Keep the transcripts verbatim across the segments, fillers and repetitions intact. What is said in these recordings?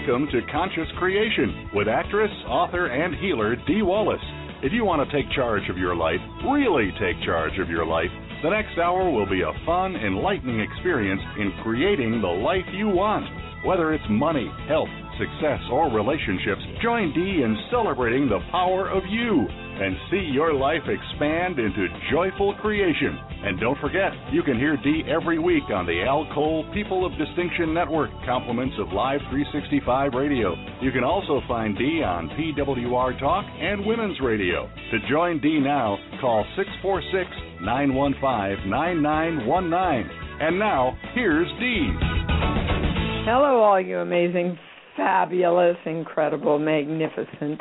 Welcome to Conscious Creation with actress, author, and healer Dee Wallace. If you want to take charge of your life, really take charge of your life, the next hour will be a fun, enlightening experience in creating the life you want. Whether it's money, health, success, or relationships, join Dee in celebrating the power of you and see your life expand into joyful creation. And don't forget, you can hear Dee every week on the Al Cole People of Distinction Network, compliments of Live three sixty-five Radio. You can also find Dee on P W R Talk and Women's Radio. To join Dee now, call six four six, nine one five, nine nine one nine. And now, here's Dee. Hello, all you amazing, fabulous, incredible, magnificent,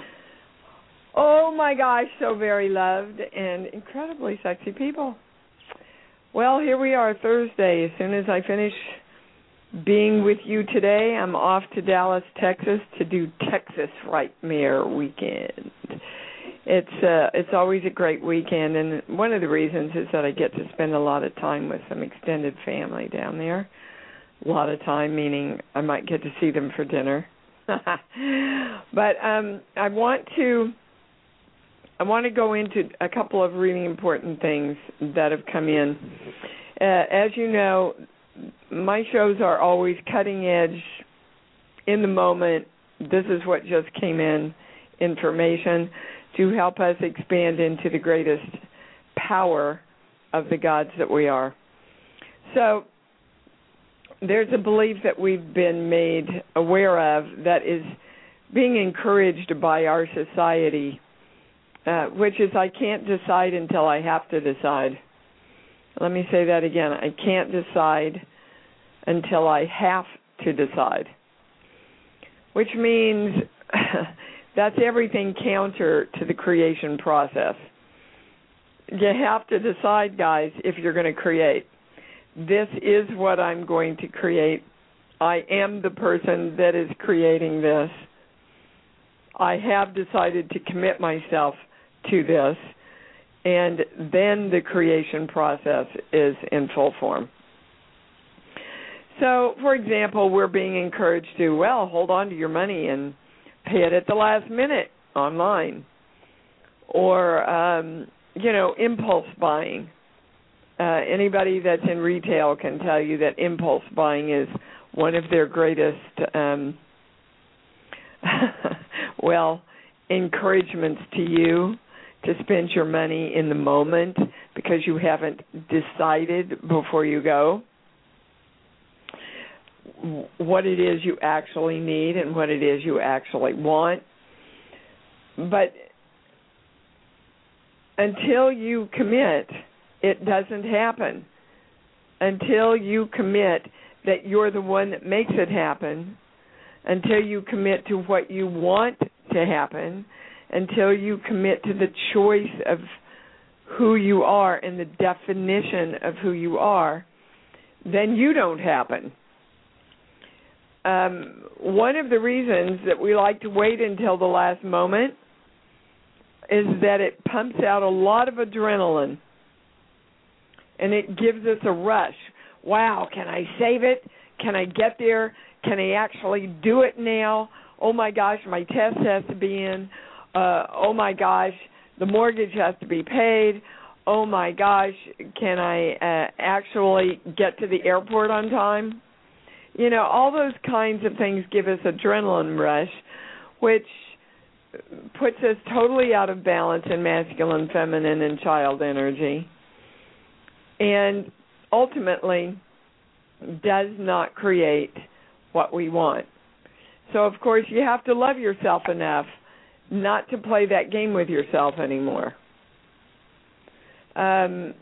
oh my gosh, so very loved and incredibly sexy people. Well, here we are Thursday. As soon as I finish being with you today, I'm off to Dallas, Texas to do Texas Frightmare Weekend. It's uh, it's always a great weekend, and one of the reasons is that I get to spend a lot of time with some extended family down there. A lot of time, meaning I might get to see them for dinner. But um, I want to I want to go into a couple of really important things that have come in. Uh, as you know, my shows are always cutting edge, in the moment. This is what just came in, information to help us expand into the greatest power of the gods that we are. So there's a belief that we've been made aware of that is being encouraged by our society, uh, which is I can't decide until I have to decide. Let me say that again. I can't decide until I have to decide, which means that's everything counter to the creation process. You have to decide, guys, if you're going to create. This is what I'm going to create. I am the person that is creating this. I have decided to commit myself to this, and then the creation process is in full form. So, for example, we're being encouraged to, well, hold on to your money and pay it at the last minute online, or, um, you know, impulse buying. Uh, anybody that's in retail can tell you that impulse buying is one of their greatest, um, well, encouragements to you to spend your money in the moment because you haven't decided before you go what it is you actually need and what it is you actually want. But until you commit, it doesn't happen. Until you commit that you're the one that makes it happen, until you commit to what you want to happen, until you commit to the choice of who you are and the definition of who you are, then you don't happen. Um, one of the reasons that we like to wait until the last moment is that it pumps out a lot of adrenaline. And it gives us a rush. Wow, can I save it? Can I get there? Can I actually do it now? Oh, my gosh, my test has to be in. Uh, oh, my gosh, the mortgage has to be paid. Oh, my gosh, can I uh, actually get to the airport on time? You know, all those kinds of things give us adrenaline rush, which puts us totally out of balance in masculine, feminine, and child energy, and ultimately does not create what we want. So, of course, you have to love yourself enough not to play that game with yourself anymore. Um,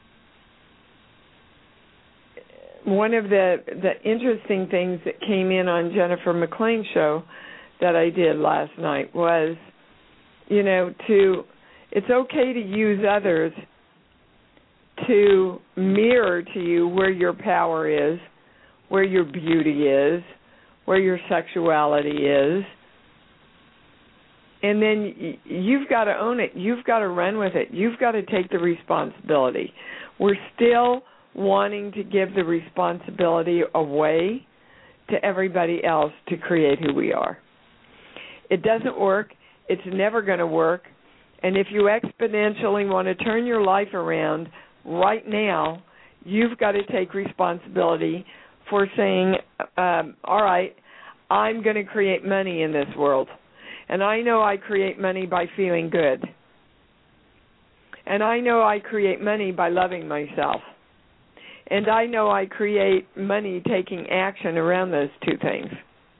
one of the, the interesting things that came in on Jennifer McLean's show that I did last night was, you know, to it's okay to use others to mirror to you where your power is, where your beauty is, where your sexuality is. And then you've got to own it. You've got to run with it. You've got to take the responsibility. We're still wanting to give the responsibility away to everybody else to create who we are. It doesn't work. It's never going to work. And if you exponentially want to turn your life around right now, you've got to take responsibility for saying, um, all right, I'm going to create money in this world. And I know I create money by feeling good. And I know I create money by loving myself. And I know I create money taking action around those two things.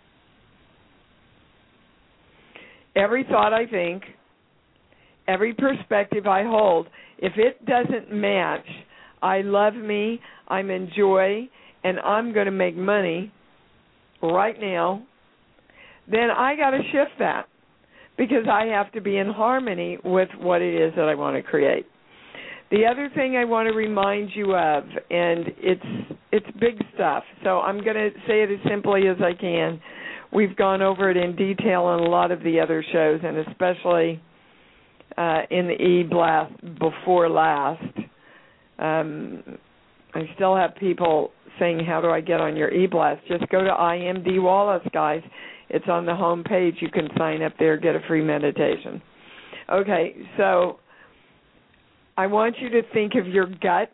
Every thought I think, every perspective I hold, if it doesn't match, I love me, I'm in joy, and I'm going to make money right now, then I got to shift that because I have to be in harmony with what it is that I want to create. The other thing I want to remind you of, and it's it's big stuff, so I'm going to say it as simply as I can. We've gone over it in detail on a lot of the other shows, and especially uh, in the E-Blast before last. Um, I still have people saying, how do I get on your E-Blast? Just go to I am Dee Wallace, guys. It's on the home page. You can sign up there, get a free meditation. Okay, so I want you to think of your gut.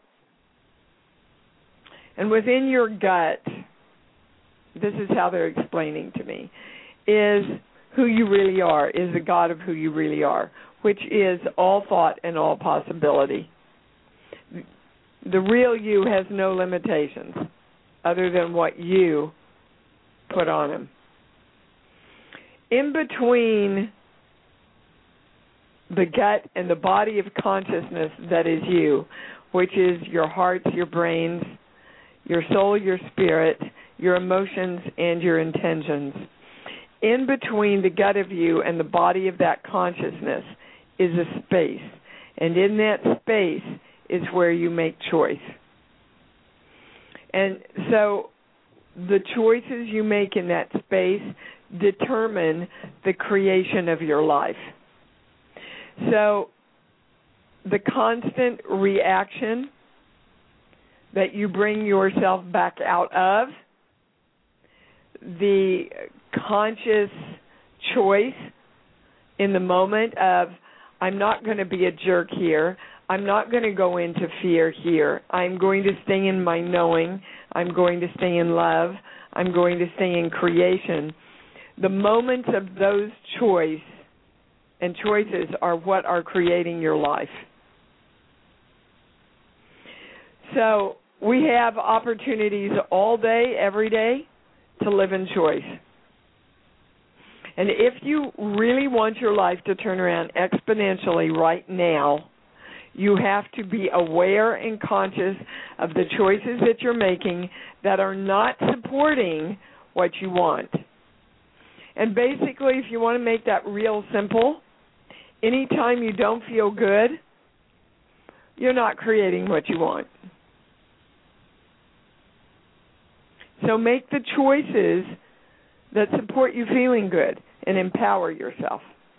And within your gut, this is how they're explaining to me, is who you really are, is the God of who you really are, which is all thought and all possibility. The real you has no limitations other than what you put on him. In between the gut and the body of consciousness that is you, which is your hearts, your brains, your soul, your spirit, your emotions, and your intentions. In between the gut of you and the body of that consciousness is a space. And in that space is where you make choice. And so the choices you make in that space determine the creation of your life. So the constant reaction that you bring yourself back out of, the conscious choice in the moment of, I'm not going to be a jerk here, I'm not going to go into fear here, I'm going to stay in my knowing, I'm going to stay in love, I'm going to stay in creation. The moments of those choice and choices are what are creating your life. So we have opportunities all day, every day, to live in choice. And if you really want your life to turn around exponentially right now, you have to be aware and conscious of the choices that you're making that are not supporting what you want. And basically, if you want to make that real simple, anytime you don't feel good, you're not creating what you want. So make the choices that support you feeling good and empower yourself.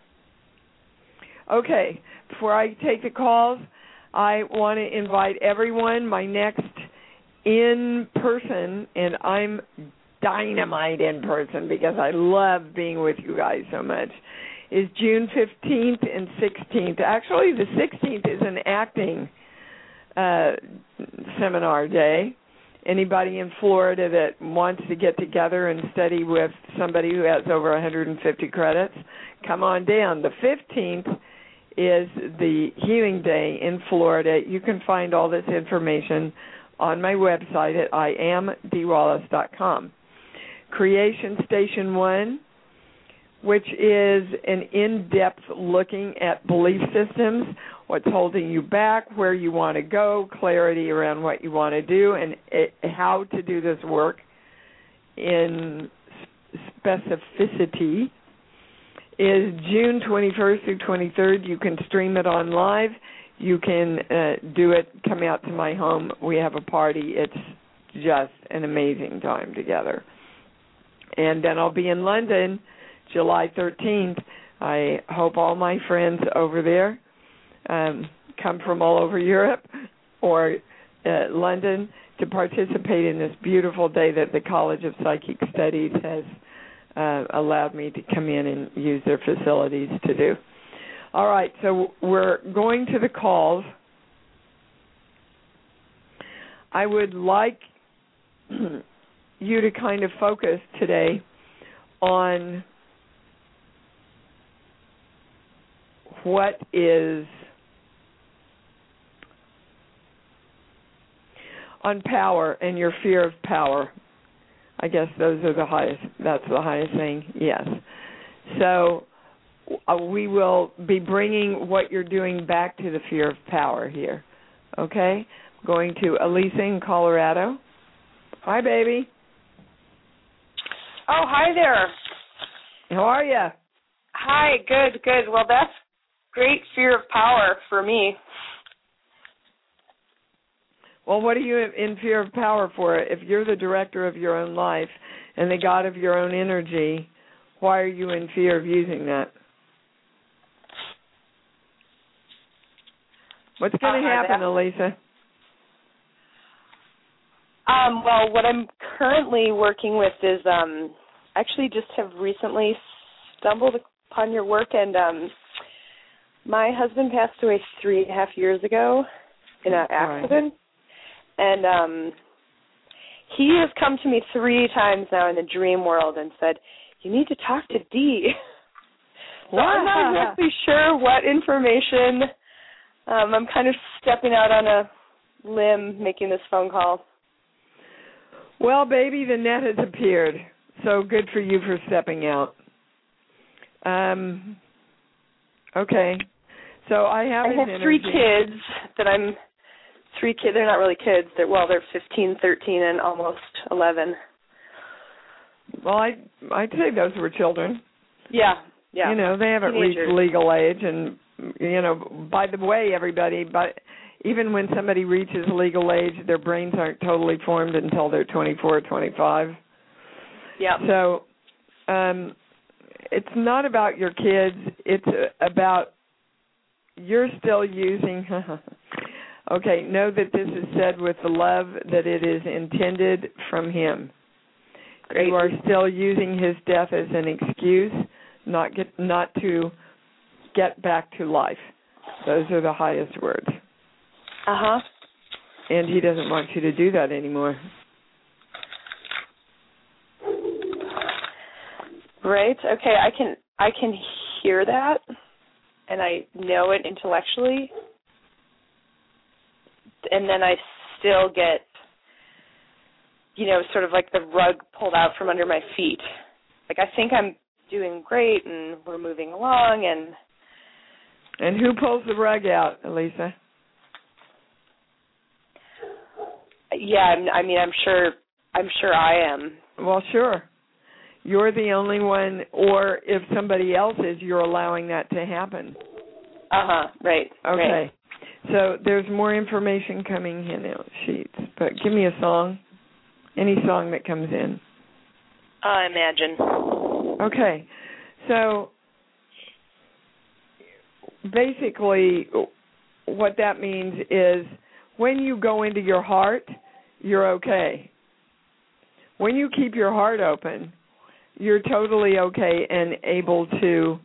Okay, before I take the calls, I want to invite everyone. My next in-person, and I'm dynamite in person because I love being with you guys so much, is June fifteenth and sixteenth. Actually, the sixteenth is an acting uh, seminar day. Anybody in Florida that wants to get together and study with somebody who has over one hundred fifty credits, come on down. The fifteenth is the Healing Day in Florida. You can find all this information on my website at I am dee wallace dot com. Creation Station one, which is an in-depth looking at belief systems, what's holding you back, where you want to go, clarity around what you want to do, and it, how to do this work in specificity, is June twenty-first through twenty-third. You can stream it on live. You can uh, do it, come out to my home. We have a party. It's just an amazing time together. And then I'll be in London July thirteenth. I hope all my friends over there um, come from all over Europe or uh, London to participate in this beautiful day that the College of Psychic Studies has uh, allowed me to come in and use their facilities to do. All right, so we're going to the calls. I would like you to kind of focus today on what is on power and your fear of power. I guess those are the highest, that's the highest thing, yes. So uh, we will be bringing what you're doing back to the fear of power here, okay? Going to Elisa in Colorado. Hi, baby. Oh, hi there. How are you? Hi, good, good. Well, that's great fear of power for me. Well, what are you in fear of power for? If you're the director of your own life and the god of your own energy, why are you in fear of using that? What's going to uh, happen, that, Elisa? Um, well, what I'm currently working with is um, actually just have recently stumbled upon your work, and um, my husband passed away three and a half years ago in an accident. Right. And um, he has come to me three times now in the dream world and said, you need to talk to Dee. So wow. I'm not exactly sure what information. Um, I'm kind of stepping out on a limb making this phone call. Well, baby, the net has appeared. So good for you for stepping out. Um, okay. So I have, I have three kids that I'm... Three kids, they're not really kids. They're, well, they're fifteen, thirteen, and almost eleven. Well, I, I'd say those were children. Yeah, yeah. You know, they haven't Teenagers. reached legal age. And, you know, by the way, everybody, but even when somebody reaches legal age, their brains aren't totally formed until they're twenty-four or twenty-five. Yeah. So um, it's not about your kids. It's about you're still using... Okay, know that this is said with the love that it is intended from him. Great. You are still using his death as an excuse not get not to get back to life. Those are the highest words. Uh-huh. And he doesn't want you to do that anymore. Right. Okay, I can I can hear that, and I know it intellectually. And then I still get, you know, sort of like the rug pulled out from under my feet. Like I think I'm doing great and we're moving along and... And who pulls the rug out, Elisa? Yeah, I'm, I mean, I'm sure, I'm sure I am. Well, sure. You're the only one, or if somebody else is, you're allowing that to happen. Uh-huh, right. Okay. Right. So there's more information coming in the sheets, but give me a song, any song that comes in. Uh, Imagine. Okay. So basically what that means is when you go into your heart, you're okay. When you keep your heart open, you're totally okay and able to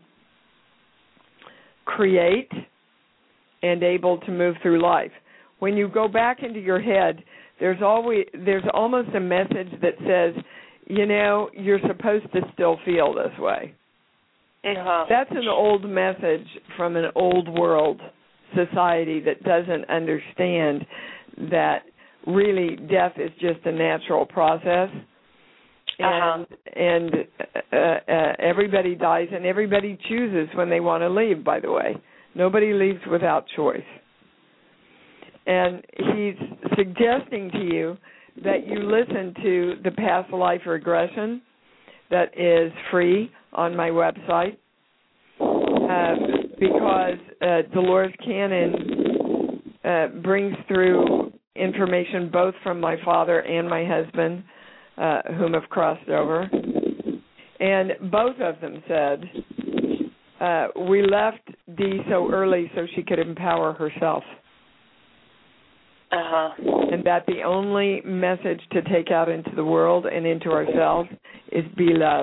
create and able to move through life. When you go back into your head, there's always there's almost a message that says, you know, you're supposed to still feel this way. Uh-huh. That's an old message from an old world society that doesn't understand that really death is just a natural process. And, uh-huh. and uh, uh, everybody dies, and everybody chooses when they want to leave, by the way. Nobody leaves without choice. And he's suggesting to you that you listen to the past life regression that is free on my website uh, because uh, Dolores Cannon uh, brings through information both from my father and my husband, uh, whom have crossed over. And both of them said, Uh, we left Dee so early so she could empower herself. Uh-huh. And that the only message to take out into the world and into ourselves is be love.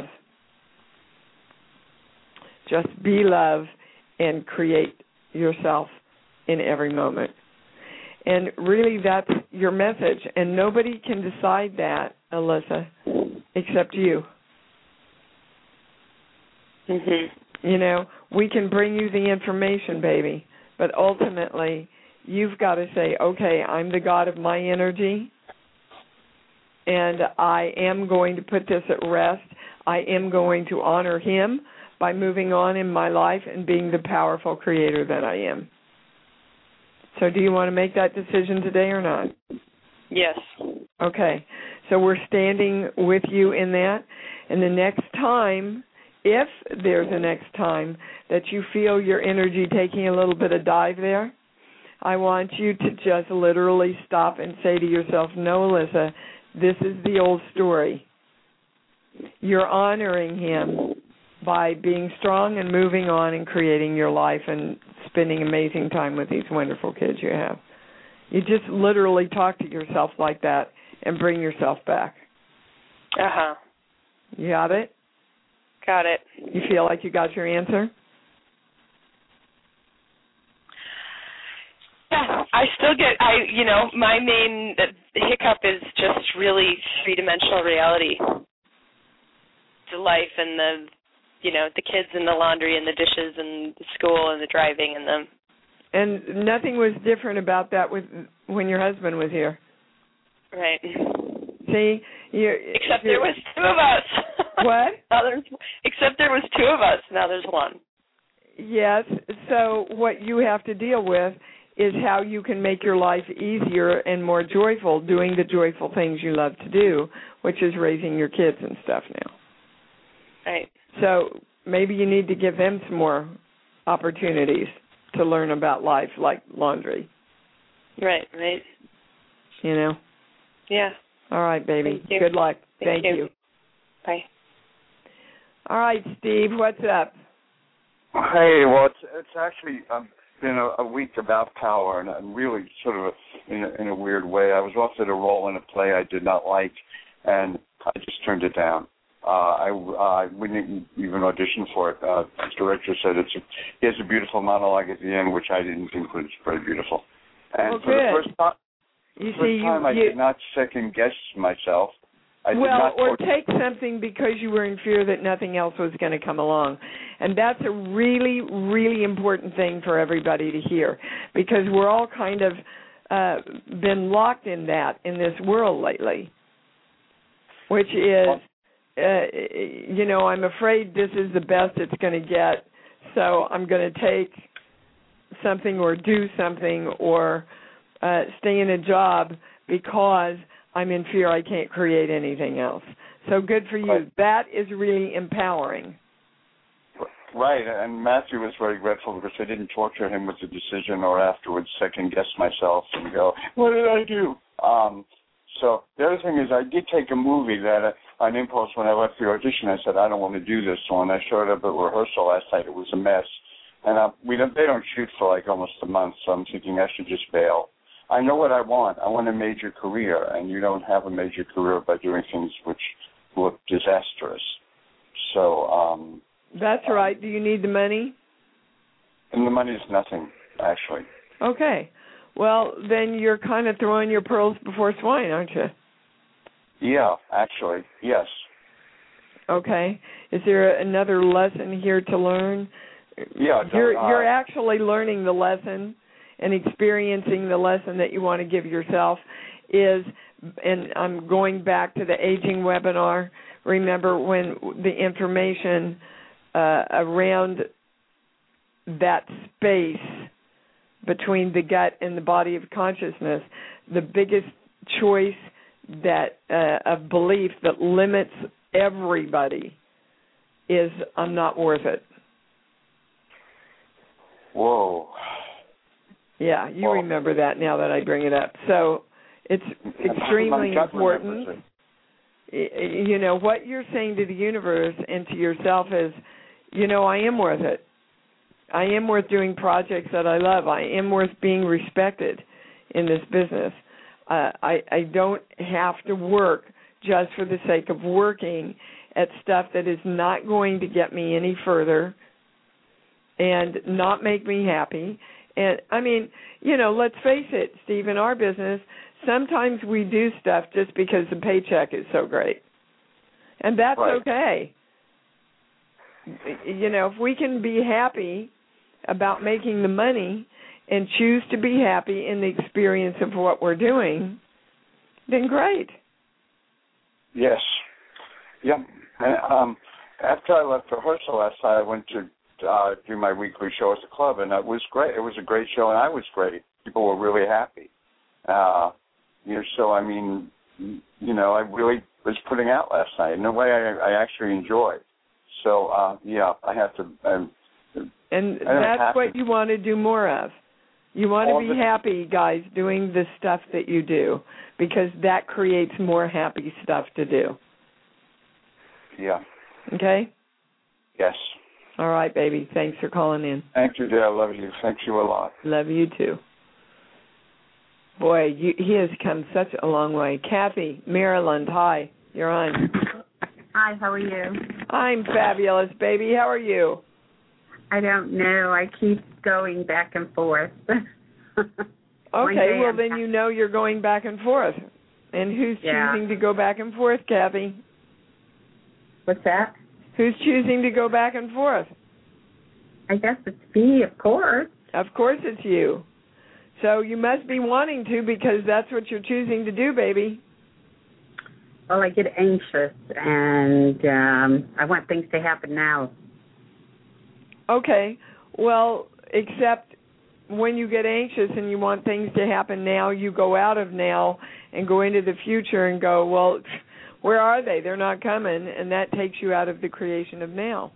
Just be love and create yourself in every moment. And really that's your message. And nobody can decide that, Alyssa, except you. Mm-hmm. You know, we can bring you the information, baby, but ultimately you've got to say, okay, I'm the God of my energy, and I am going to put this at rest. I am going to honor him by moving on in my life and being the powerful creator that I am. So do you want to make that decision today or not? Yes. Okay. So we're standing with you in that. And the next time, if there's a next time that you feel your energy taking a little bit of dive there, I want you to just literally stop and say to yourself, no, Alyssa, this is the old story. You're honoring him by being strong and moving on and creating your life and spending amazing time with these wonderful kids you have. You just literally talk to yourself like that and bring yourself back. Uh-huh. You got it? Got it. You feel like you got your answer? Yeah, I still get, I, you know, my main hiccup is just really three-dimensional reality. The life and the, you know, the kids and the laundry and the dishes and the school and the driving and the... And nothing was different about that with when your husband was here. Right. See? You, Except there was two of us. What? Now there's, except there was two of us. Now there's one. Yes. So what you have to deal with is how you can make your life easier and more joyful doing the joyful things you love to do, which is raising your kids and stuff now. Right. So maybe you need to give them some more opportunities to learn about life, like laundry. Right, right. You know? Yeah. All right, baby. Thank you. Good luck. Thank, Thank you. you. Bye. All right, Steve, what's up? Hey, well, it's, it's actually um, been a, a week about power, and I'm really sort of a, in, a, in a weird way. I was offered a role in a play I did not like, and I just turned it down. Uh, I, uh, I wouldn't even audition for it. Uh, the director said it's a, he has a beautiful monologue at the end, which I didn't think was very beautiful. And well, for the good. first time, you first see, time you, I you, did not second guess myself. I did well, not or talk- take something because you were in fear that nothing else was going to come along. And that's a really, really important thing for everybody to hear, because we're all kind of uh, been locked in that in this world lately, which is, uh, you know, I'm afraid this is the best it's going to get, so I'm going to take something or do something or uh, stay in a job because I'm in fear I can't create anything else. So good for you. Right. That is really empowering. Right, and Matthew was very grateful because I didn't torture him with the decision or afterwards second guess myself and go, what did I do? Um, so the other thing is I did take a movie that uh, on impulse when I left the audition, I said, I don't want to do this. So when I showed up at rehearsal last night, it was a mess. And uh, we don't, they don't shoot for like almost a month, so I'm thinking I should just bail. I know what I want. I want a major career, and you don't have a major career by doing things which look disastrous. So, um... That's right. Do you need the money? And the money is nothing, actually. Okay. Well, then you're kind of throwing your pearls before swine, aren't you? Yeah, actually, yes. Okay. Is there another lesson here to learn? Yeah. You're, uh, you're actually learning the lesson and experiencing the lesson that you want to give yourself is, and I'm going back to the aging webinar, remember when the information uh, around that space between the gut and the body of consciousness, the biggest choice that uh, of belief that limits everybody is I'm not worth it. Whoa. Yeah, you well, remember that now that I bring it up. So it's extremely important. You know, what you're saying to the universe and to yourself is, you know, I am worth it. I am worth doing projects that I love. I am worth being respected. in this business. Uh, I, I don't have to work just for the sake of working at stuff that is not going to get me any further and not make me happy. And, I mean, you know, let's face it, Steve, in our business, sometimes we do stuff just because the paycheck is so great. And that's right. okay. You know, if we can be happy about making the money and choose to be happy in the experience of what we're doing, then great. Yes. Yeah. And um, after I left rehearsal last night, I went to uh, do my weekly show at the club, and it was great. It was a great show, and I was great. People were really happy. Uh, you know, so, I mean, you know, I really was putting out last night in a way I, I actually enjoyed. So, uh, yeah, I have to. Um, and that's what to. you want to do more of. You want All to be the, happy, guys, doing the stuff that you do, because that creates more happy stuff to do. Yeah. Okay? Yes. All right, baby. Thanks for calling in. Thank you, dear. I love you. Thank you a lot. Love you, too. Boy, you, he has come such a long way. Kathy, Maryland, hi. You're on. Hi, how are you? I'm fabulous, baby. How are you? I don't know. I keep going back and forth. Okay, well, I'm then ha- you know you're going back and forth. And who's yeah. choosing to go back and forth, Kathy? What's that? Who's choosing to go back and forth? I guess it's me, of course. Of course it's you. So you must be wanting to, because that's what you're choosing to do, baby. Well, I get anxious, and um, I want things to happen now. Okay. Well, except when you get anxious and you want things to happen now, you go out of now and go into the future and go, well, where are they? They're not coming, and that takes you out of the creation of now.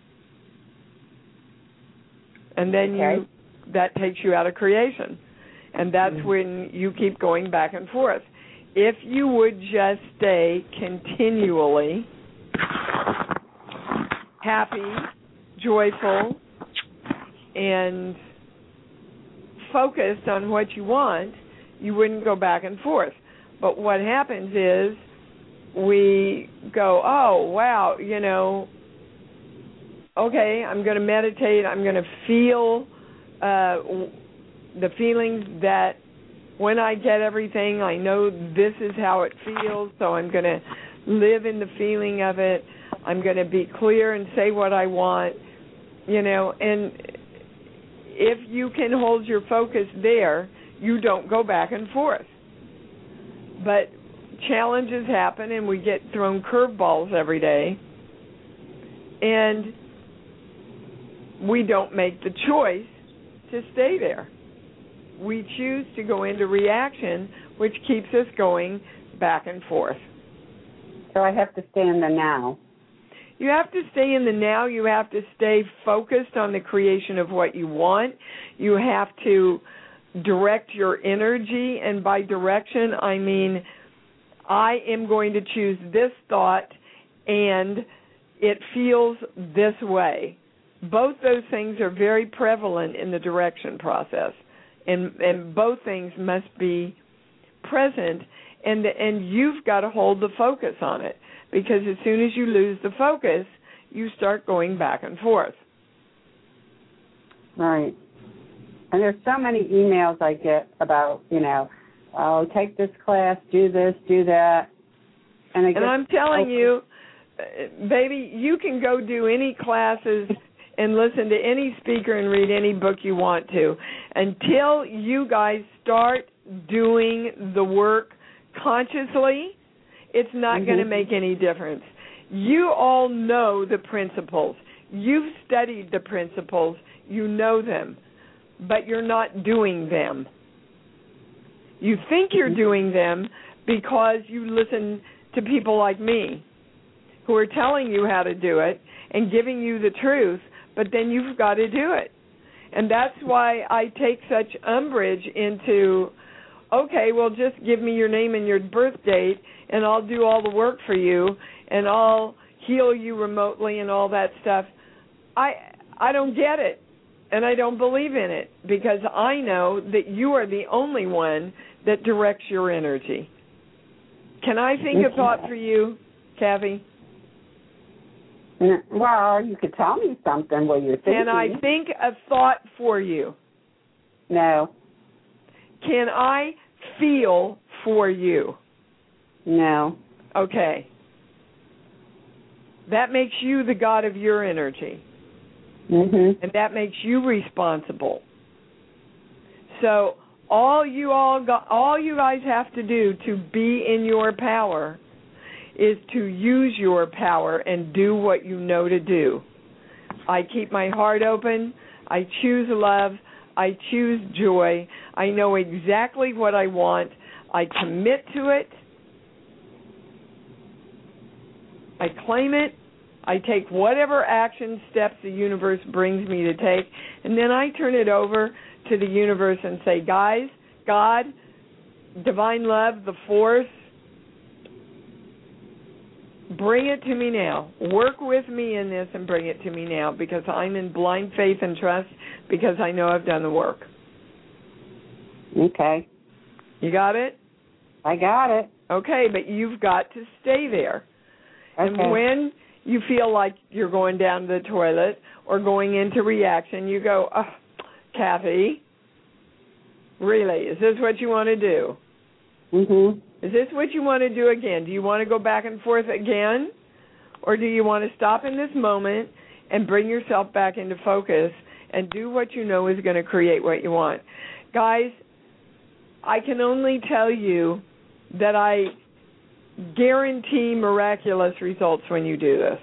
And then okay. you that takes you out of creation. And that's mm-hmm. when you keep going back and forth. If you would just stay continually happy, joyful, and focused on what you want, you wouldn't go back and forth. But what happens is we go, oh, wow, you know, okay, I'm going to meditate, I'm going to feel uh, the feelings that when I get everything, I know this is how it feels, so I'm going to live in the feeling of it. I'm going to be clear and say what I want, you know, and if you can hold your focus there, you don't go back and forth. But challenges happen, and we get thrown curveballs every day, and we don't make the choice to stay there. We choose to go into reaction, which keeps us going back and forth. So I have to stay in the now. You have to stay in the now. You have to stay focused on the creation of what you want. You have to direct your energy, and by direction, I mean I am going to choose this thought, and it feels this way. Both those things are very prevalent in the direction process. And, and both things must be present, and and you've got to hold the focus on it, because as soon as you lose the focus, you start going back and forth. Right. And there's so many emails I get about, you know, oh, take this class, do this, do that. And, I and I'm telling open. you, baby, you can go do any classes and listen to any speaker and read any book you want to. Until you guys start doing the work consciously, it's not mm-hmm. going to make any difference. You all know the principles. You've studied the principles. You know them, but you're not doing them. You think you're doing them because you listen to people like me who are telling you how to do it and giving you the truth, but then you've got to do it. And that's why I take such umbrage into, okay, well, just give me your name and your birth date, and I'll do all the work for you, and I'll heal you remotely and all that stuff. I I don't get it. and I don't believe in it because I know that you are the only one that directs your energy. Can I think a thought for you, Kathy? Well, you could tell me something while you're thinking. Can I think a thought for you? No. Can I feel for you? No. Okay. That makes you the god of your energy. Mm-hmm. And that makes you responsible. So all you all got, all you guys have to do to be in your power is to use your power and do what you know to do. I keep my heart open. I choose love. I choose joy. I know exactly what I want. I commit to it. I claim it. I take whatever action steps the universe brings me to take, and then I turn it over to the universe and say, guys, God, divine love, the force, bring it to me now. Work with me in this and bring it to me now because I'm in blind faith and trust because I know I've done the work. Okay. You got it? I got it. Okay, but you've got to stay there. Okay. And when you feel like you're going down to the toilet or going into reaction, you go, oh, Kathy, really, is this what you want to do? Mm-hmm. Is this what you want to do again? Do you want to go back and forth again? Or do you want to stop in this moment and bring yourself back into focus and do what you know is going to create what you want? Guys, I can only tell you that I guarantee miraculous results when you do this.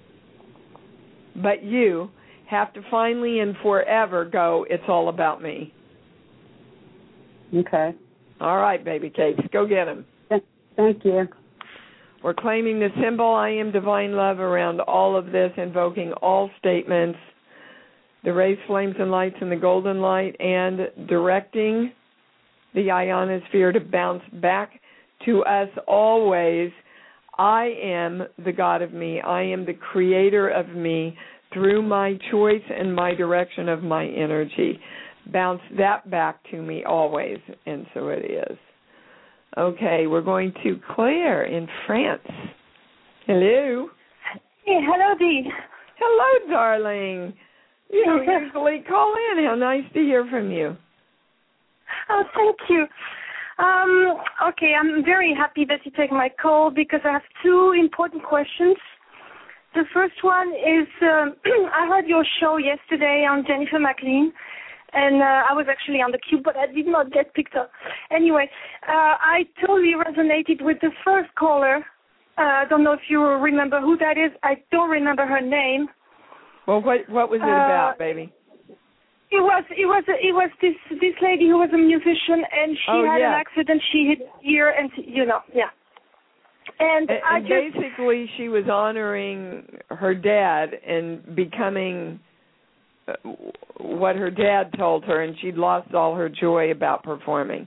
But you have to finally and forever go, it's all about me. Okay. All right, baby cakes, go get them. Thank you. We're claiming the symbol I am divine love around all of this, invoking all statements, the rays, flames, and lights in the golden light, and directing the ionosphere to bounce back to us always. I am the God of me. I am the creator of me through my choice and my direction of my energy. Bounce that back to me always, and so it is. Okay, we're going to Claire in France. Hello. Hey, hello, Dee. Hello, darling. You don't usually call in. How nice to hear from you. Oh, thank you. Um, okay, I'm very happy that you take my call because I have two important questions. The first one is um, I heard your show yesterday on Jennifer McLean, and uh, I was actually on the queue, but I did not get picked up. Anyway, uh, I totally resonated with the first caller. Uh, I don't know if you remember who that is. I don't remember her name. Well, what what was it uh, about, baby? It was it was it was this this lady who was a musician, and she oh, had yeah. an accident. She hit here, and you know, yeah. And, and, I and just basically, she was honoring her dad and becoming what her dad told her, and she'd lost all her joy about performing.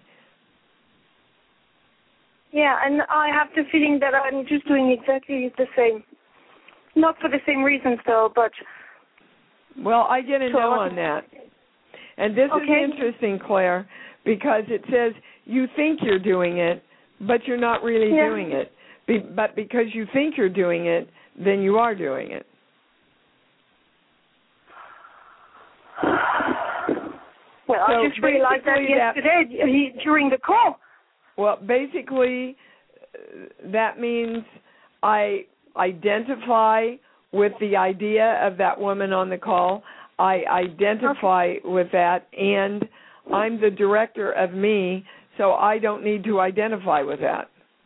Yeah, and I have the feeling that I'm just doing exactly the same. Not for the same reasons, though, but... Well, I get a so no on that. And this okay. is interesting, Claire, because it says you think you're doing it, but you're not really yeah. doing it. Be- but because you think you're doing it, then you are doing it. Well, so I just realized that yesterday that, he, during the call. Well, basically, that means I identify with the idea of that woman on the call. I identify okay. with that, and I'm the director of me, so I don't need to identify with that.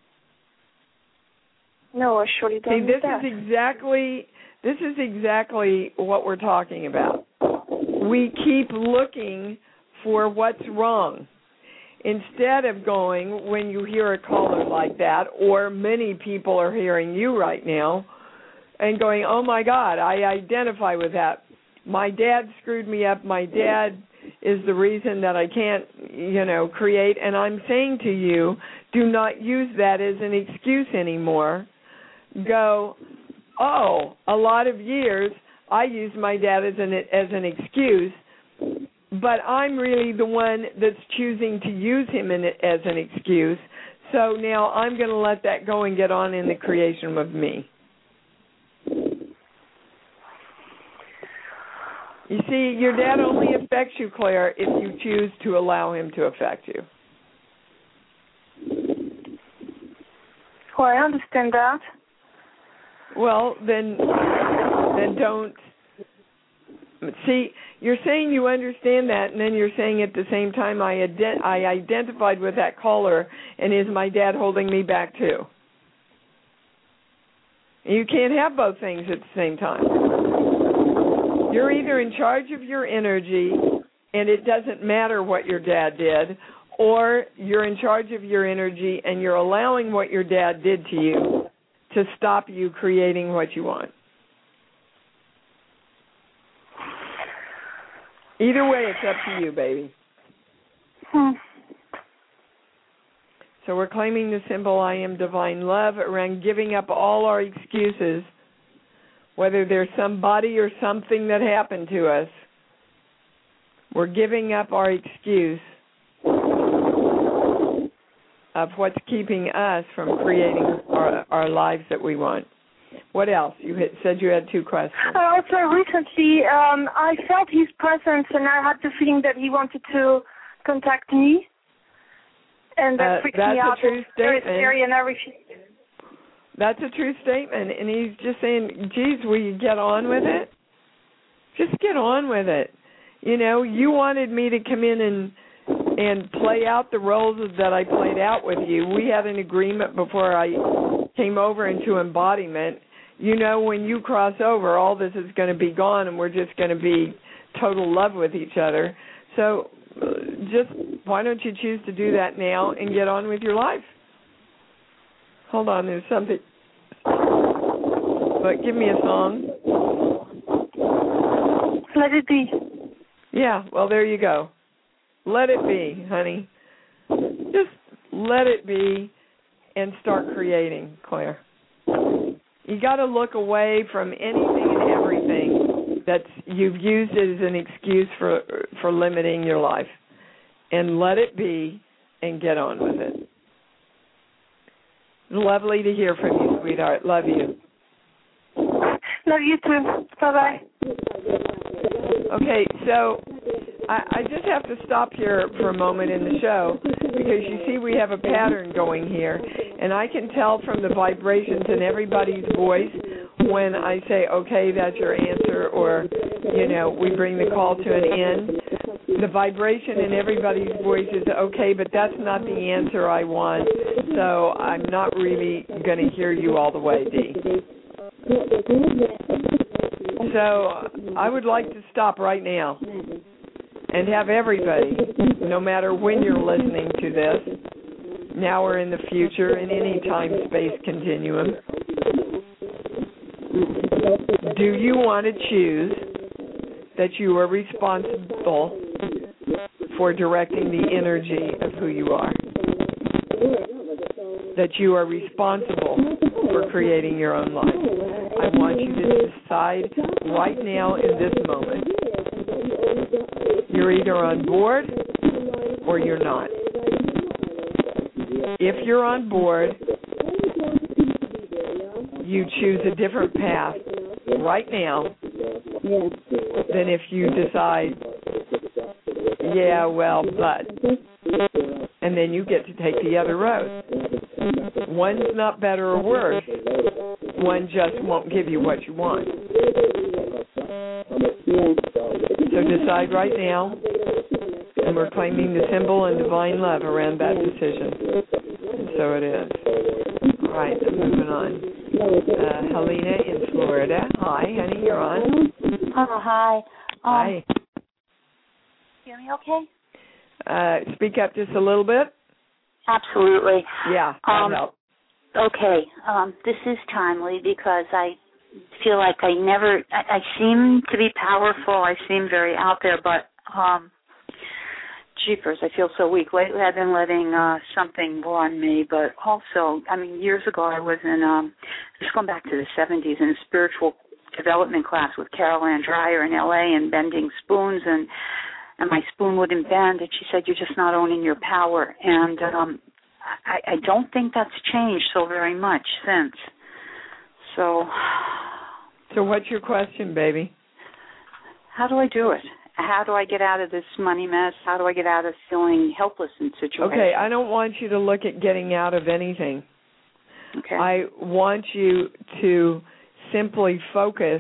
No, I surely don't See, need this that. is exactly this is exactly what we're talking about. We keep looking for what's wrong. Instead of going, when you hear a caller like that, or many people are hearing you right now, and going, oh, my God, I identify with that. My dad screwed me up. My dad is the reason that I can't, you know, create. And I'm saying to you, do not use that as an excuse anymore. Go, oh, a lot of years I used my dad as an as an excuse, but I'm really the one that's choosing to use him in, as an excuse. So now I'm going to let that go and get on in the creation of me. You see, your dad only affects you, Claire, if you choose to allow him to affect you. Well, I understand that. Well, then, then don't. See, you're saying you understand that, and then you're saying at the same time, I, ident- I identified with that caller, and is my dad holding me back too? You can't have both things at the same time. You're either in charge of your energy, and it doesn't matter what your dad did, or you're in charge of your energy, and you're allowing what your dad did to you to stop you creating what you want. Either way, it's up to you, baby. Hmm. So we're claiming the symbol I am divine love around giving up all our excuses, whether there's somebody or something that happened to us. We're giving up our excuse of what's keeping us from creating our, our lives that we want. What else? You had, said you had two questions. Uh, also, recently, um, I felt his presence, and I had the feeling that he wanted to contact me, and that uh, freaked me out. That's a true Very statement. scary and everything. That's a true statement, and he's just saying, geez, will you get on with it? Just get on with it. You know, you wanted me to come in and and play out the roles that I played out with you. We had an agreement before I came over into embodiment. You know, when you cross over, all this is going to be gone, and we're just going to be total love with each other. So uh, just why don't you choose to do that now and get on with your life? Hold on, there's something. But give me a song. Let it be. Yeah, well, there you go. Let it be, honey. Just let it be and start creating, Claire. You got to look away from anything and everything that you've used as an excuse for for limiting your life, and let it be and get on with it. Lovely to hear from you, sweetheart. Love you. Love you too. Bye-bye. Okay, so I, I just have to stop here for a moment in the show because you see we have a pattern going here, and I can tell from the vibrations in everybody's voice when I say, okay, that's your answer, or, you know, we bring the call to an end. The vibration in everybody's voice is, okay, but that's not the answer I want, so I'm not really going to hear you all the way, Dee. So I would like to stop right now and have everybody, no matter when you're listening to this, now or in the future, in any time-space continuum, do you want to choose that you are responsible for directing the energy of who you are? That you are responsible for creating your own life? I want you to decide right now in this moment. You're either on board or you're not. If you're on board, you choose a different path right now than if you decide, yeah, well, but, and then you get to take the other road. One's not better or worse. One just won't give you what you want. So decide right now, and we're claiming the symbol and divine love around that decision. And so it is. All right, I'm moving on. Uh, Helena in Florida. Hi, honey, you're on. Oh, hi. Um, Hi. Hear me okay? Uh, speak up just a little bit. Absolutely. Yeah, that'll Um, help. Okay, um, this is timely because I feel like I never, I, I seem to be powerful, I seem very out there, but, um, jeepers, I feel so weak. Lately I've been letting uh, something go on me, but also, I mean, years ago I was in, um, just going back to the seventies, in a spiritual development class with Carol Ann Dreyer in L A and bending spoons, and and my spoon wouldn't bend, and she said, you're just not owning your power. And um, I, I don't think that's changed so very much since. So, so what's your question, baby? How do I do it? How do I get out of this money mess? How do I get out of feeling helpless in situations? Okay, I don't want you to look at getting out of anything. Okay. I want you to simply focus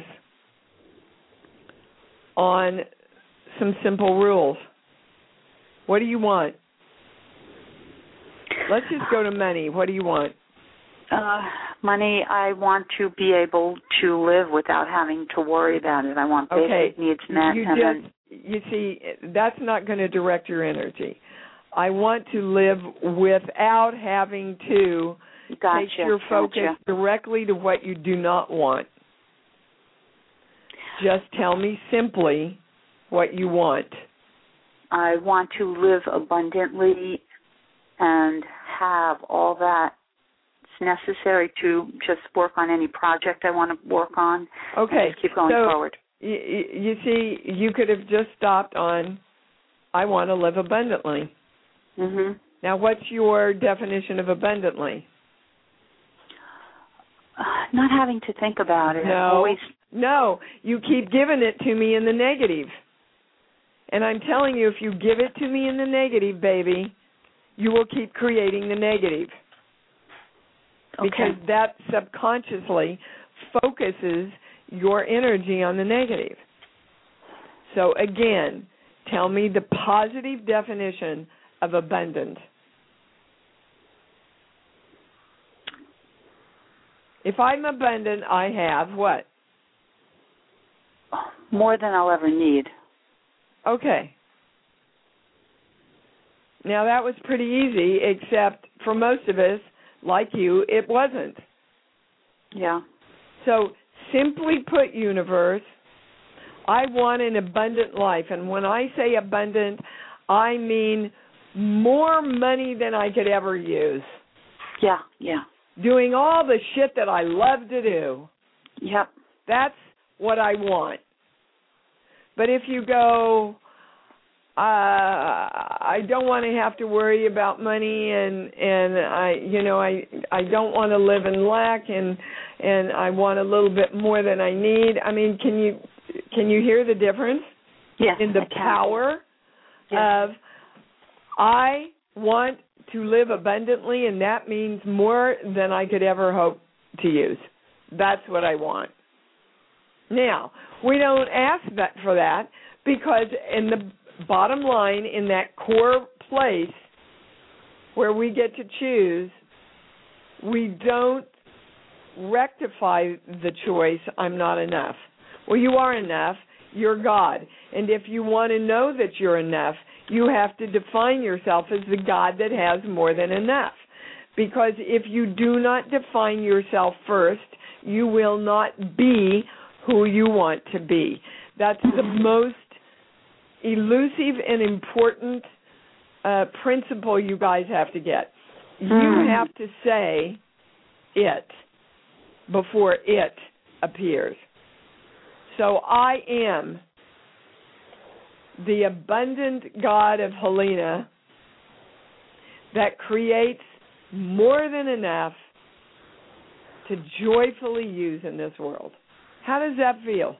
on some simple rules. What do you want? Let's just go to money. What do you want? Uh, money, I want to be able to live without having to worry about it. I want basic okay. needs met. You and just, then... you see, that's not going to direct your energy. I want to live without having to gotcha, take your focus gotcha. directly to what you do not want. Just tell me simply what you want. I want to live abundantly and have all that's necessary to just work on any project I want to work on. Okay. And just keep going so forward. Y- you see, you could have just stopped on, I want to live abundantly. Mm-hmm. Now, what's your definition of abundantly? Uh, not having to think about it. No, Always... no, you keep giving it to me in the negative. And I'm telling you, if you give it to me in the negative, baby, you will keep creating the negative. Okay. Because that subconsciously focuses your energy on the negative. So again, tell me the positive definition of abundant. If I'm abundant, I have what? More than I'll ever need. Okay. Now that was pretty easy, except for most of us, like you, it wasn't. Yeah. So simply put, universe, I want an abundant life. And when I say abundant, I mean more money than I could ever use. Yeah, yeah. Doing all the shit that I love to do. Yep. That's what I want. But if you go, uh, I don't want to have to worry about money, and and I, you know, I I don't want to live in lack, and and I want a little bit more than I need. I mean, can you can you hear the difference? Yes, in the I can. power yes. of I want to live abundantly, and that means more than I could ever hope to use. That's what I want. Now, we don't ask that for that because in the bottom line, in that core place where we get to choose, we don't rectify the choice, I'm not enough. Well, you are enough. You're God. And if you want to know that you're enough, you have to define yourself as the God that has more than enough. Because if you do not define yourself first, you will not be who you want to be. That's the most elusive and important uh, principle you guys have to get. You mm. have to say it before it appears. So I am the abundant God of Helena that creates more than enough to joyfully use in this world. How does that feel?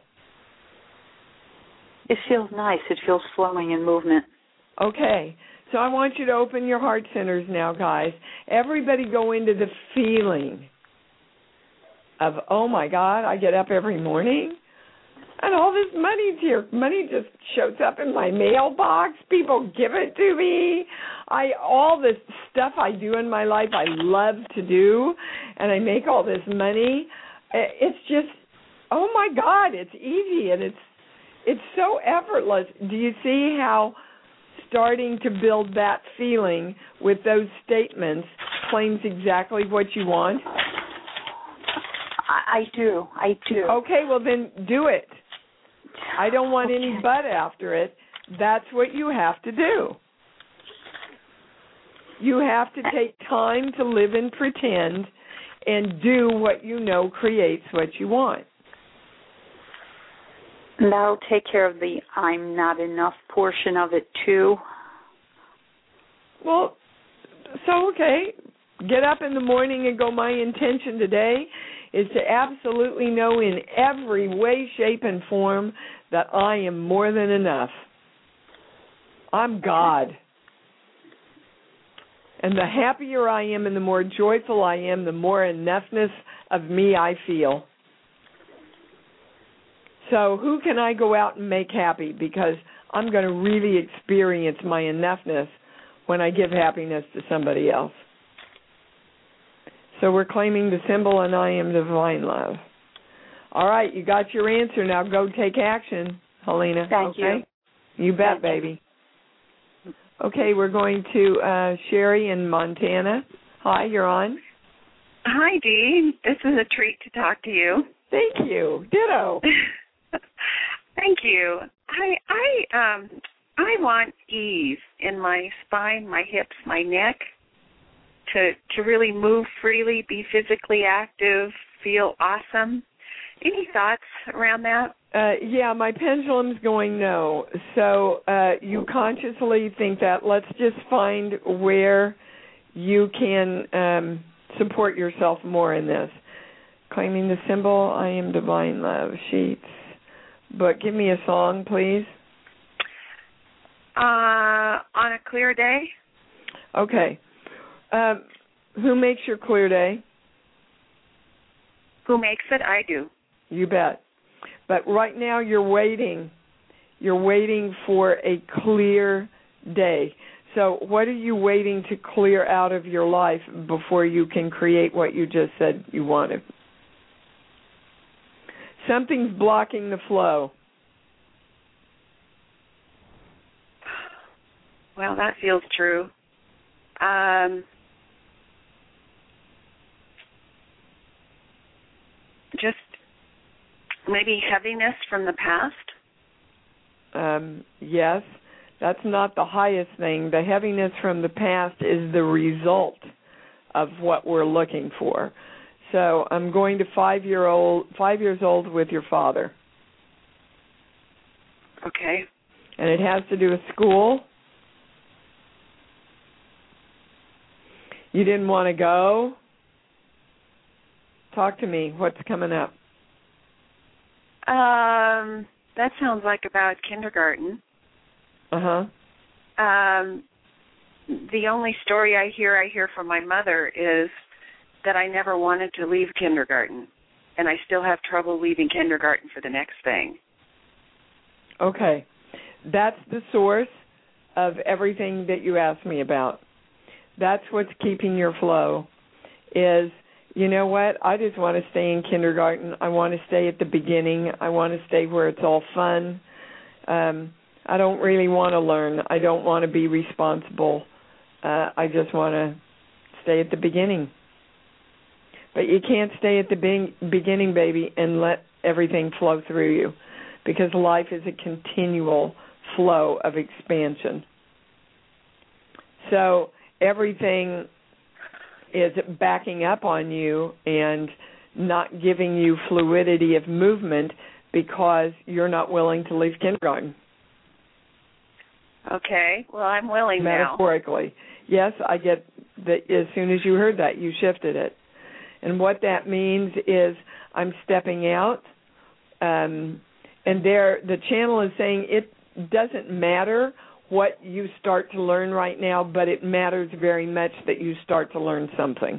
It feels nice. It feels flowing in movement. Okay. So I want you to open your heart centers now, guys. Everybody go into the feeling of, oh, my God, I get up every morning and all this money's here. Money just shows up in my mailbox. People give it to me. I all this stuff I do in my life I love to do, and I make all this money. It's just, oh, my God, it's easy, and it's it's so effortless. Do you see how starting to build that feeling with those statements claims exactly what you want? I, I do. I do. Okay, well, then do it. I don't want okay. any but after it. That's what you have to do. You have to take time to live and pretend and do what you know creates what you want. And that'll take care of the I'm not enough portion of it too. Well, so okay, get up in the morning and go, my intention today is to absolutely know in every way, shape, and form that I am more than enough. I'm God. And the happier I am and the more joyful I am, the more enoughness of me I feel. So who can I go out and make happy? Because I'm going to really experience my enoughness when I give happiness to somebody else. So we're claiming the symbol, and I am divine love. All right, you got your answer. Now go take action, Helena. Thank okay? you. You bet, Thank baby. You. Okay, we're going to uh, Sherry in Montana. Hi, you're on. Hi, Dee. This is a treat to talk to you. Thank you. Ditto. Thank you. I I um I want ease in my spine, my hips, my neck, to to really move freely, be physically active, feel awesome. Any thoughts around that? Uh, yeah, my pendulum's going no. So uh, you consciously think that. Let's just find where you can um, support yourself more in this. Claiming the symbol, I am divine love. Sheets. But give me a song, please. Uh, on a clear day? Okay. Um, who makes your clear day? Who makes it? I do. You bet. But right now you're waiting. You're waiting for a clear day. So what are you waiting to clear out of your life before you can create what you just said you wanted? Something's blocking the flow. Well, that feels true. Um, just maybe heaviness from the past? Um, yes, that's not the highest thing. The heaviness from the past is the result of what we're looking for. So I'm going to five-year-old, five years old with your father. Okay. And it has to do with school. You didn't want to go? Talk to me. What's coming up? Um, that sounds like about kindergarten. Uh-huh. Um, the only story I hear, I hear from my mother is that I never wanted to leave kindergarten, and I still have trouble leaving kindergarten for the next thing. Okay. That's the source of everything that you asked me about. That's what's keeping your flow is, you know what, I just want to stay in kindergarten. I want to stay at the beginning. I want to stay where it's all fun. Um, I don't really want to learn. I don't want to be responsible. Uh, I just want to stay at the beginning. But you can't stay at the be- beginning, baby, and let everything flow through you, because life is a continual flow of expansion. So everything is backing up on you and not giving you fluidity of movement because you're not willing to leave kindergarten. Okay. Well, I'm willing now. Metaphorically. Yes, I get that as soon as you heard that, you shifted it. And what that means is I'm stepping out, um, and there the channel is saying it doesn't matter what you start to learn right now, but it matters very much that you start to learn something.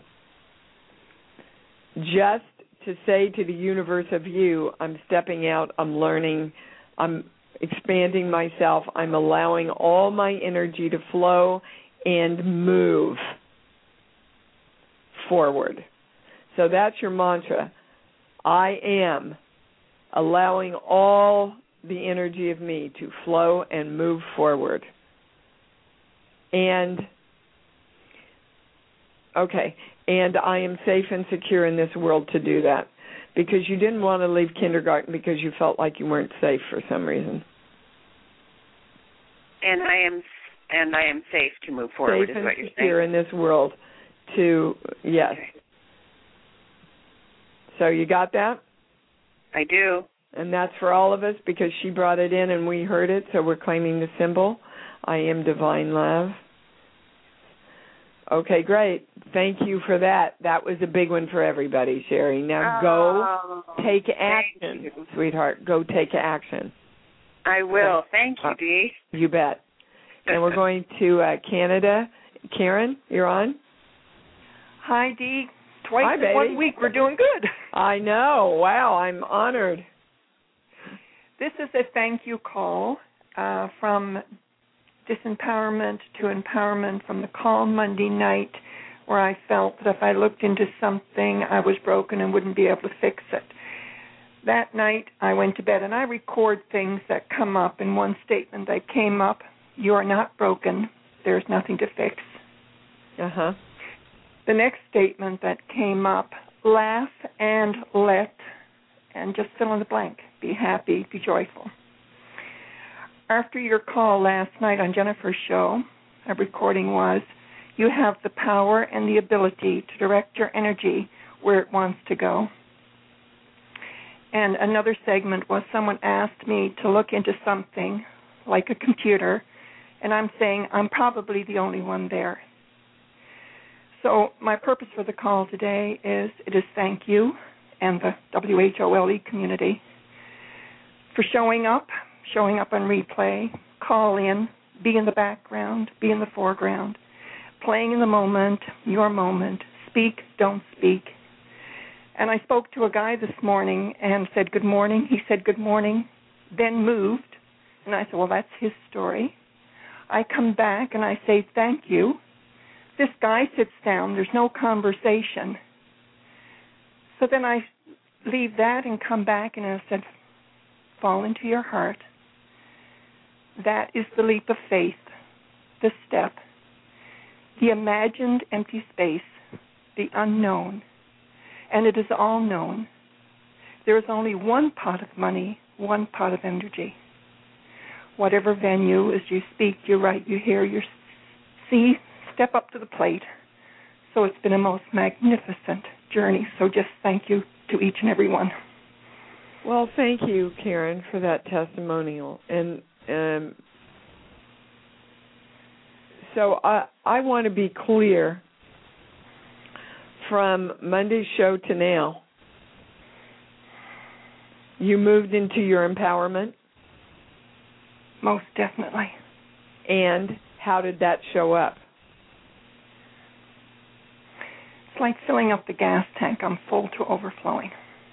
Just to say to the universe of you, I'm stepping out, I'm learning, I'm expanding myself, I'm allowing all my energy to flow and move forward. So that's your mantra. I am allowing all the energy of me to flow and move forward. And, okay, and I am safe and secure in this world to do that, because you didn't want to leave kindergarten because you felt like you weren't safe for some reason. And I am and I am safe to move forward, safe is what you're saying. Safe and secure in this world to, yes. Okay. So you got that? I do. and that's for all of us because she brought it in and we heard it, so we're claiming the symbol. I am divine love. Okay, great. Thank you for that. That was a big one for everybody, Sherry. Now go oh, take action, sweetheart. Go take action. I will. Thank you, Dee. You bet. And we're going to uh, Canada. Karen, you're on. Hi, Dee. Twice Hi, in baby. one week. We're doing good. I know. Wow, I'm honored. This is a thank you call uh, from disempowerment to empowerment from the call Monday night where I felt that if I looked into something, I was broken and wouldn't be able to fix it. That night, I went to bed, and I record things that come up. In one statement that came up, you are not broken. There's nothing to fix. Uh-huh. The next statement that came up, laugh and let, and just fill in the blank. Be happy, be joyful. After your call last night on Jennifer's show, a recording was, you have the power and the ability to direct your energy where it wants to go. And another segment was someone asked me to look into something like a computer, and I'm saying I'm probably the only one there. So my purpose for the call today is it is thank you and the W H O L E community for showing up, showing up on replay, call in, be in the background, be in the foreground, playing in the moment, your moment, speak, don't speak. And I spoke to a guy this morning and said good morning. He said good morning, then moved. And I said, well, that's his story. I come back and I say thank you. This guy sits down. There's no conversation. So then I leave that and come back and I said, fall into your heart. That is the leap of faith, the step, the imagined empty space, the unknown, and it is all known. There is only one pot of money, one pot of energy. Whatever venue, as you speak, you write, you hear, you see, step up to the plate. So it's been a most magnificent journey. So just thank you to each and every one. Well, thank you, Karen, for that testimonial. And um, so I, I want to be clear from Monday's show to now. You moved into your empowerment? Most definitely. And how did that show up? It's like filling up the gas tank. I'm full to overflowing.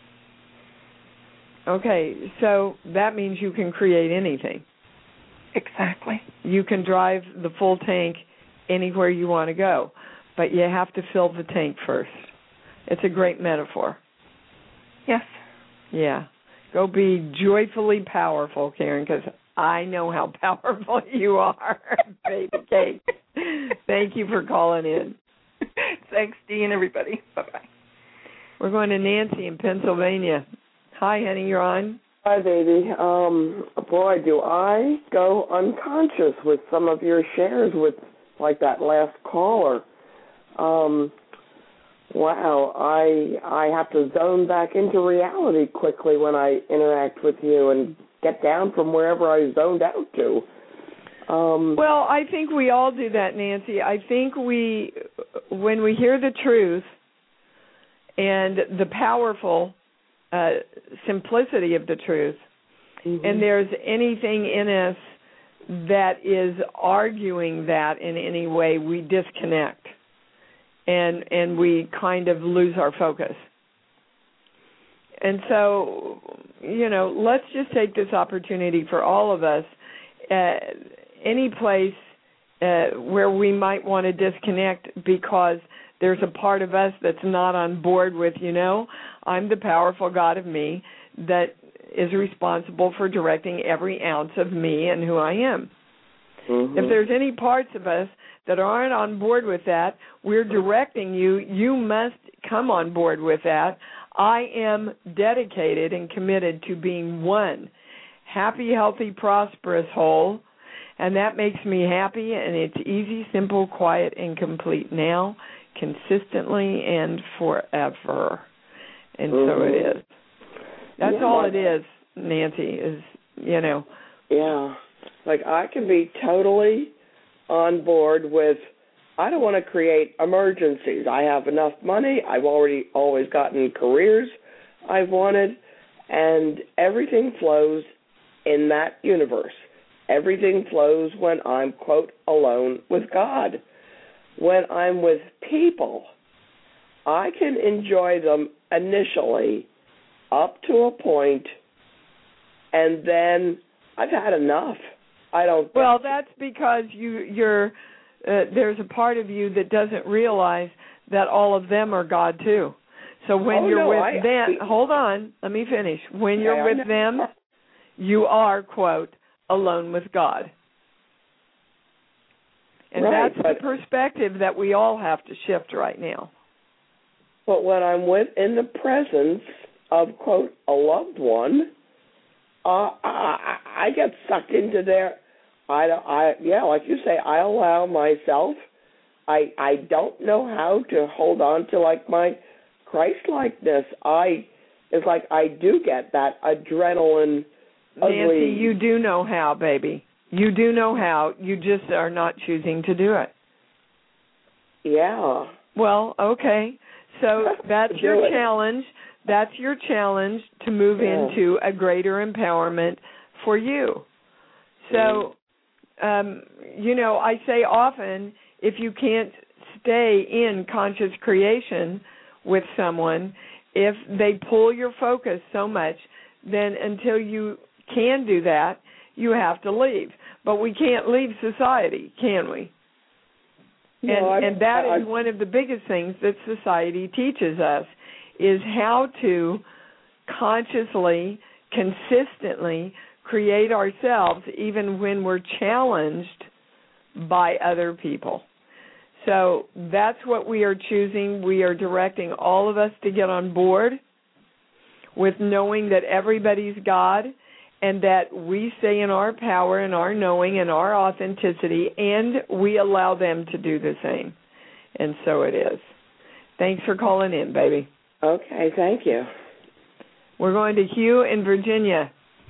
Okay, so that means you can create anything. Exactly. You can drive the full tank anywhere you want to go, but you have to fill the tank first. It's a great metaphor. Yes. Yeah. Go be joyfully powerful, Karen, because I know how powerful you are, baby cake. Thank you for calling in. Thanks, Dee, and everybody. Bye-bye. We're going to Nancy in Pennsylvania. Hi, honey, you're on. Hi, baby. Um, boy, do I go unconscious with some of your shares with, like, that last caller. Um, wow, I I have to zone back into reality quickly when I interact with you and get down from wherever I zoned out to. Um, well, I think we all do that, Nancy. I think we, when we hear the truth and the powerful uh, simplicity of the truth, mm-hmm. and there's anything in us that is arguing that in any way, we disconnect and and we kind of lose our focus. And so, you know, let's just take this opportunity for all of us, uh, any place uh, where we might want to disconnect because there's a part of us that's not on board with, you know, I'm the powerful God of me that is responsible for directing every ounce of me and who I am. Mm-hmm. If there's any parts of us that aren't on board with that, we're directing you. You must come on board with that. I am dedicated and committed to being one, happy, healthy, prosperous, whole, and that makes me happy, and it's easy, simple, quiet, and complete now, consistently, and forever. And mm-hmm. so it is. That's yeah, all my, it is. Nancy, is, you know. Yeah. Like, I can be totally on board with, I don't want to create emergencies. I have enough money. I've already always gotten careers I've wanted, and everything flows in that universe. Everything flows when I'm, quote, alone with God. When I'm with people, I can enjoy them initially up to a point, and then I've had enough. I don't. Well, that's because you, you're. Uh, there's a part of you that doesn't realize that all of them are God too. So when oh, you're no, with I, them, I, hold on, let me finish. When you're yeah, with them, you are, quote, alone with God. And right, that's but, the perspective that we all have to shift right now. But when I'm with in the presence of, quote, a loved one, uh, I, I get sucked into their, I, I, yeah, like you say, I allow myself, I, I don't know how to hold on to, like, my Christ-likeness. I, it's like I do get that adrenaline, ugly. Nancy, you do know how, baby. You do know how. You just are not choosing to do it. Yeah. Well, okay. So that's your it. challenge. That's your challenge to move yeah. into a greater empowerment for you. So, um, you know, I say often, if you can't stay in conscious creation with someone, if they pull your focus so much, then until you can do that, you have to leave. But we can't leave society, can we? No, and, I, and that I, is one of the biggest things that society teaches us, is how to consciously, consistently create ourselves even when we're challenged by other people. So that's what we are choosing. We are directing all of us to get on board with knowing that everybody's God, and that we stay in our power and our knowing and our authenticity, and we allow them to do the same. And so it is. Thanks for calling in, baby. Okay, thank you. We're going to Hugh in Virginia.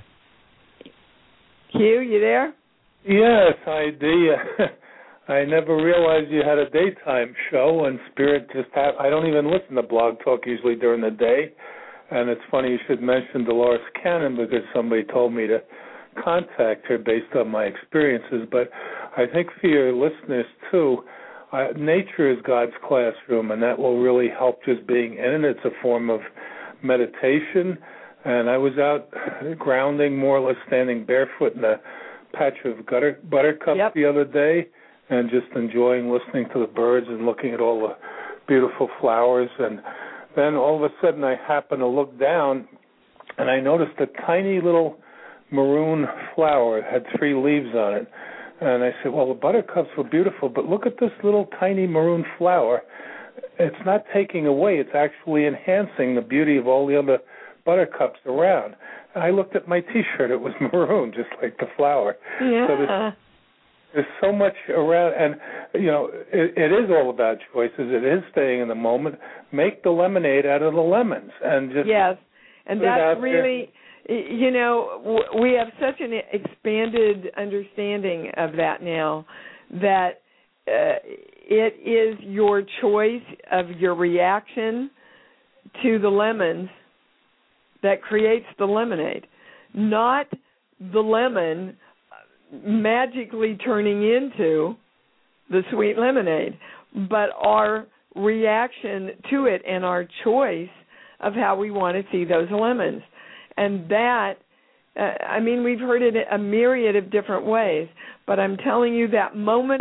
Hugh, you there? Yes, I do. I never realized you had a daytime show, and Spirit just have. I don't even listen to Blog Talk usually during the day. And it's funny you should mention Dolores Cannon, because somebody told me to contact her based on my experiences. But I think for your listeners, too, uh, nature is God's classroom, and that will really help just being in it. It's a form of meditation. And I was out grounding, more or less standing barefoot in a patch of gutter, buttercups yep. the other day, and just enjoying listening to the birds and looking at all the beautiful flowers. And then all of a sudden I happened to look down, and I noticed a tiny little maroon flower. It had three leaves on it. And I said, well, the buttercups were beautiful, but look at this little tiny maroon flower. It's not taking away. It's actually enhancing the beauty of all the other buttercups around. And I looked at my T-shirt. It was maroon, just like the flower. Yeah. So there's, there's so much around, and, you know, it, it is all about choices. It is staying in the moment. Make the lemonade out of the lemons. and just Yes, and that's really, there. You know, we have such an expanded understanding of that now, that uh, it is your choice of your reaction to the lemons that creates the lemonade, not the lemon magically turning into the sweet lemonade, but our reaction to it and our choice of how we want to see those lemons. And that, uh, I mean, we've heard it a myriad of different ways, but I'm telling you that moment.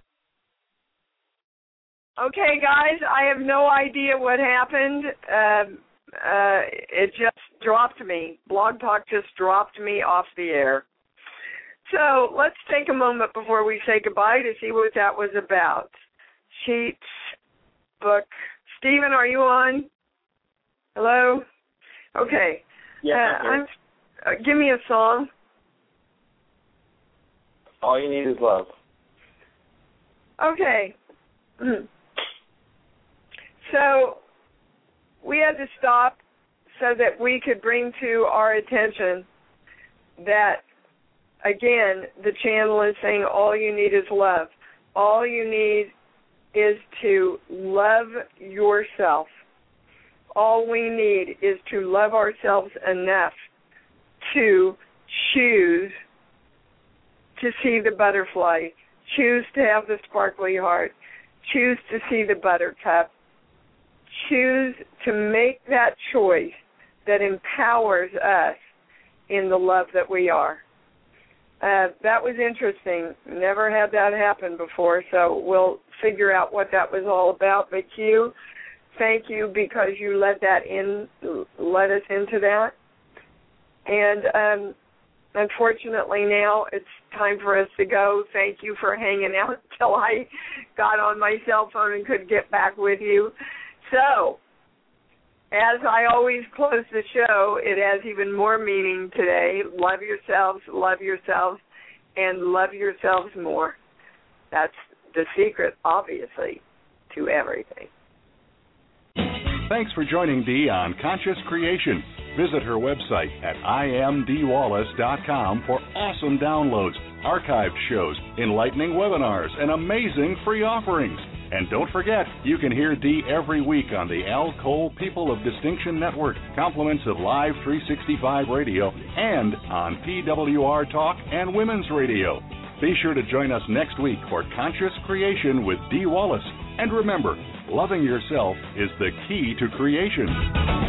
Okay, guys, I have no idea what happened. Uh, uh, it just dropped me. Blog Talk just dropped me off the air. So let's take a moment before we say goodbye to see what that was about. Sheets, book. Stephen, are you on? Hello? Okay. Yeah, uh, I'm, uh, give me a song. All You Need Is Love. Okay. So we had to stop so that we could bring to our attention that, again, the channel is saying all you need is love. All you need is to love yourself. All we need is to love ourselves enough to choose to see the butterfly, choose to have the sparkly heart, choose to see the buttercup, choose to make that choice that empowers us in the love that we are. Uh, that was interesting. Never had that happen before, so we'll figure out what that was all about. But Q, thank you because you let that in, let us into that. And um, unfortunately now it's time for us to go. Thank you for hanging out until I got on my cell phone and could get back with you. So, as I always close the show, it has even more meaning today. Love yourselves, love yourselves, and love yourselves more. That's the secret, obviously, to everything. Thanks for joining Dee on Conscious Creation. Visit her website at I am Dee Wallace dot com for awesome downloads, archived shows, enlightening webinars, and amazing free offerings. And don't forget, you can hear Dee every week on the Al Cole People of Distinction Network, compliments of Live three sixty-five Radio, and on P W R Talk and Women's Radio. Be sure to join us next week for Conscious Creation with Dee Wallace. And remember, loving yourself is the key to creation.